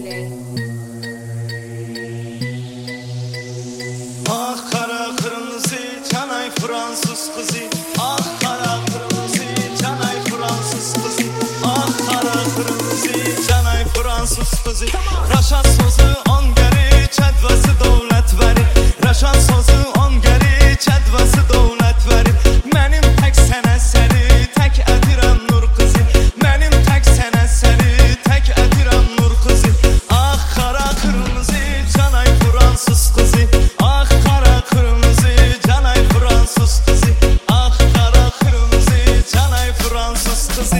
Play. Ah kara kırmızı canay Fransız kızı. Ah kara kırmızı canay Fransız kızı. Ah kara kırmızı canay Fransız kızı. Raşat sözü on geri çedvası devlet verir. Raşat sözü on geri çedvası devlet verir. Benim tek sen eseri tek edirem nur kızı. Benim tek sen eseri tek edirem nur kızı. Ah kara kırmızı canay Fransız kızı. Ah kara kırmızı canay Fransız kızı. Ah kara kırmızı canay Fransız kızı.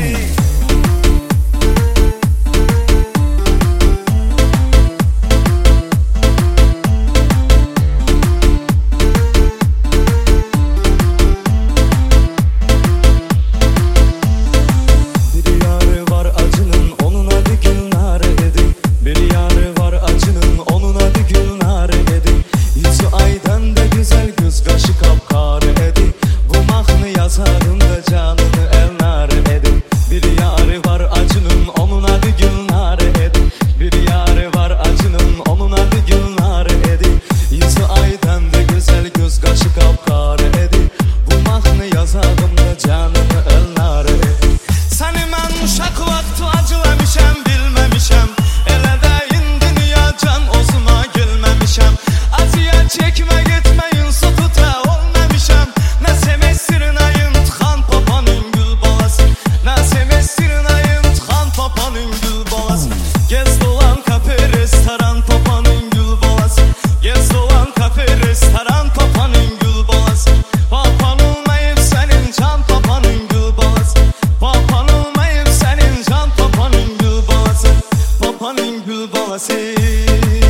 Papanın gül balası